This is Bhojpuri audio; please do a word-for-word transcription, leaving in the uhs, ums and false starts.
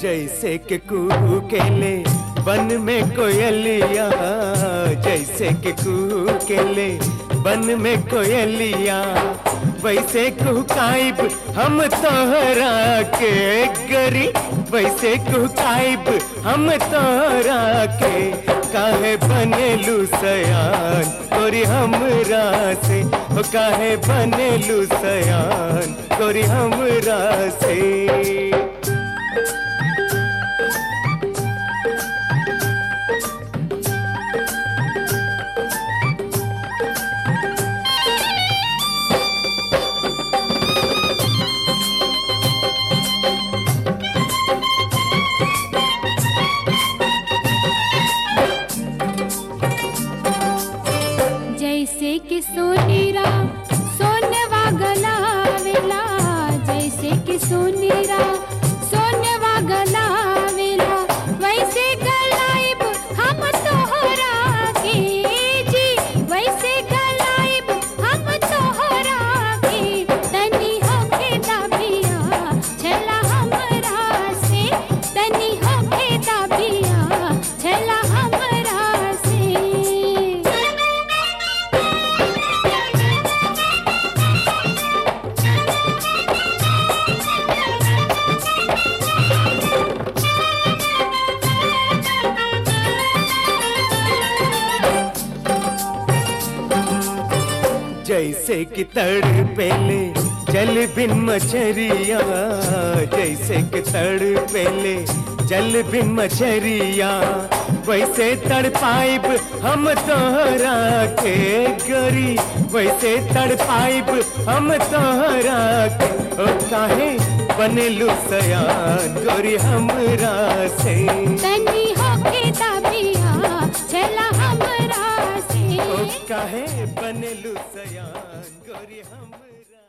जैसे के कूकेले बन में कोयलिया, जैसे के कूकेले बन में कोयलिया, वैसे कुहकाइब हम तोहरा के गरी, वैसे कुहकाइब हम तोहरा के। काहे बनेलू सयान तोरी हमरा से, ओ काहे बनेलू सयान तोरी हमरा से। जैसे कि सोनेरा सोनवा गलावेला, जैसे कि सोनेरा सोनवा गलावेला, वैसे गलाइब हम तोहरा के जी, वैसे गलाइब हम तोहरा के। तनी होके दाबिया छला हमरा से, तनी होके दाबिया छला हमरा से। जैसे कि तड़पेले जल बिन मछरिया, जैसे कि तड़पेले जल बिन मछरिया, वैसे तड़पाइब हम तोहरा के गरी, वैसे तड़पाइब हम तोहरा के। ओ काहे बनेलू सयान गोरी हमरा से, तनी होके दाबिया छला हमरा से। ओ काहे बनेलू सयान गोरी हमरा